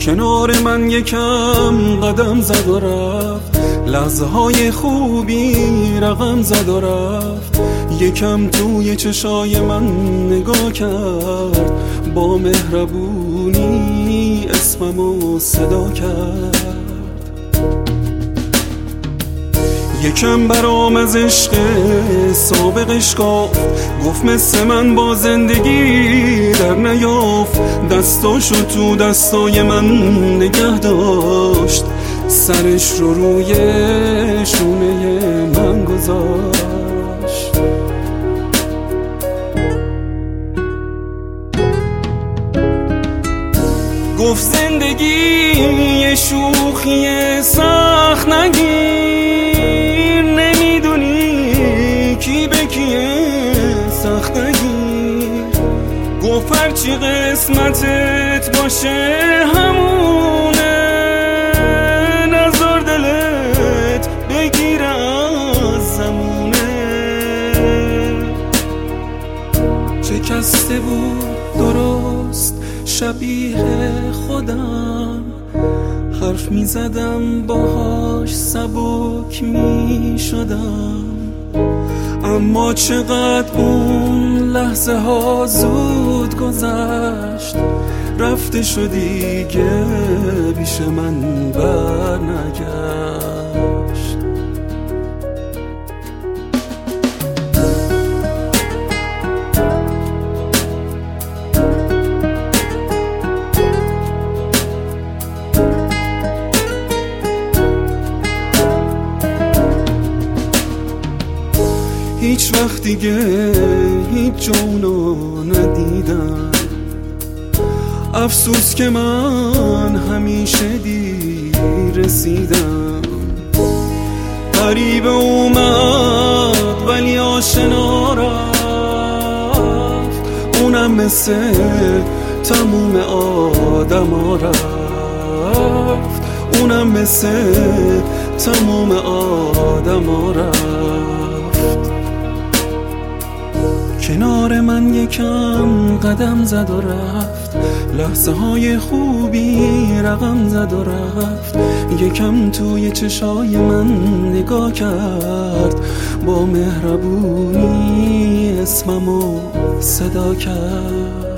کنار من یکم قدم زد و رفت، لحظه های خوبی رقم زد و رفت. یکم توی چشای من نگاه کرد، با مهربونی اسممو صدا کرد. یکم برام از عشق سابقش گفت مثل من با زندگی در نیافت. دستاشو تو دستای من نگه داشت، سرش رو روی شونه من گذاشت. گفت زندگی یه شوخی سخت نگیر، نمیدونی کی به کیه سخت نگیر. گفت هرچی قسمتت باشه همونه، نذار دلت بگیر از زمونه. شکسته بود درست شبیه خودم، حرف می زدم باهاش سبک می شدم. اما چقدر اون لحظه ها زود گذشت، رفته شد دیگه پیش من بر نگشت. هیچ وقت دیگه هیچ جونو ندیدم، افسوس که من همیشه دیر رسیدم. غریبه اومد ولی آشنا رفت، اونم مثل تموم آدما رفت، اونم مثل تموم آدما رفت. کنار من یکم قدم زد و رفت، لحظه های خوبی رقم زد و رفت. یکم توی چشای من نگاه کرد، با مهربونی اسممو صدا کرد.